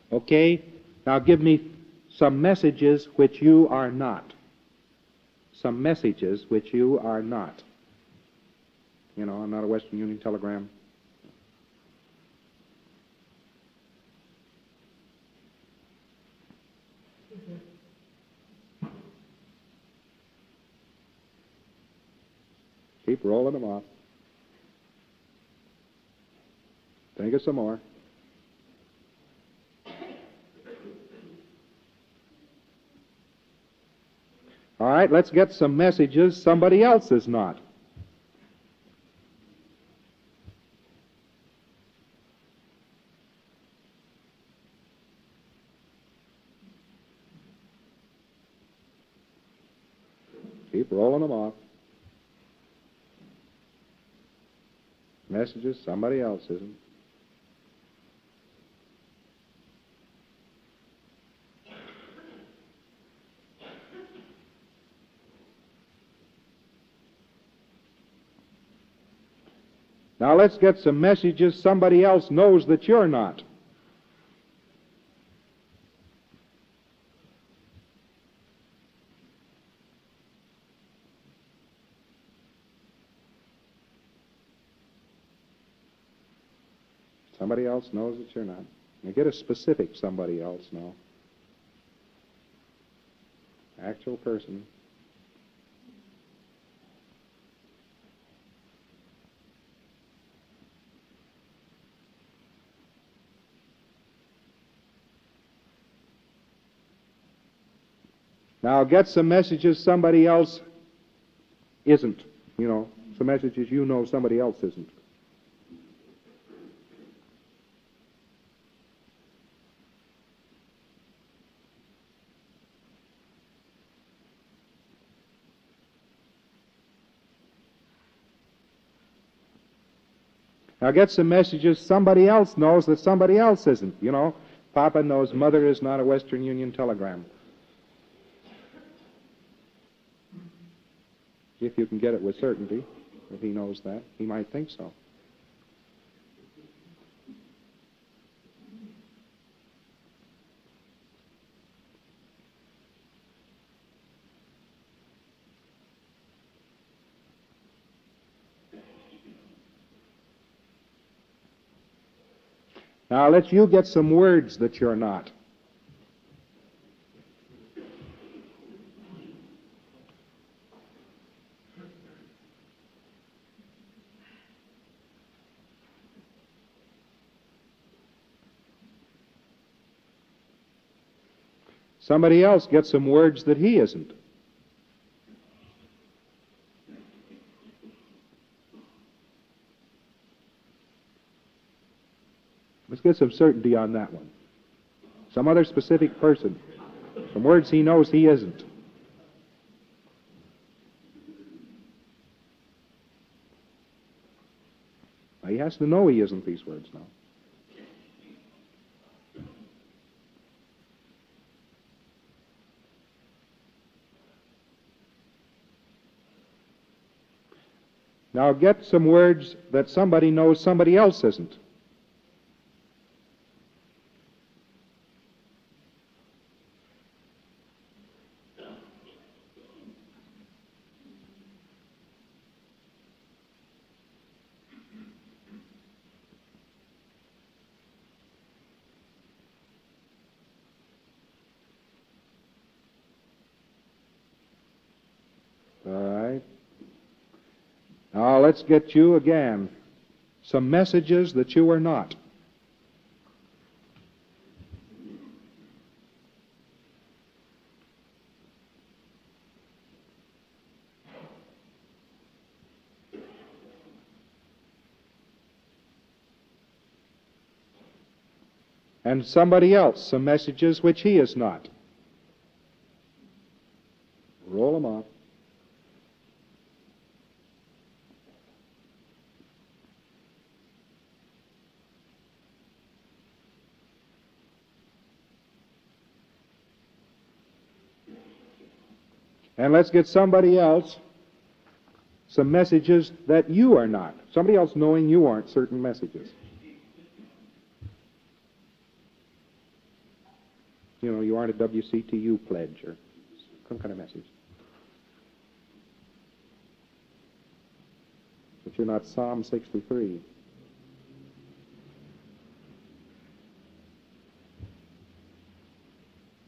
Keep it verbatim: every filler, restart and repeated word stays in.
Okay? Now give me some messages which you are not. Some messages which you are not. You know, I'm not a Western Union telegram. Keep rolling them off. Think of some more. All right, let's get some messages somebody else is not. Keep rolling them off. Messages somebody else isn't. Now let's get some messages somebody else knows that you're not. Somebody else knows that you're not. Now get a specific somebody else now. Actual person. Now get some messages somebody else isn't. You know, some messages you know somebody else isn't. Now get some messages somebody else knows that somebody else isn't. You know, Papa knows Mother is not a Western Union telegram. If you can get it with certainty, if he knows that, he might think so. Now let you get some words that you're not. Somebody else gets some words that he isn't. Let's get some certainty on that one. Some other specific person. Some words he knows he isn't. Now, he has to know he isn't these words now. Now get some words that somebody knows somebody else isn't. All right. Now let's get you again some messages that you are not. And somebody else some messages which he is not. Roll them off. And let's get somebody else some messages that you are not. Somebody else knowing you aren't certain messages. You know, you aren't a W C T U pledge or some kind of message. But you're not Psalm sixty-three.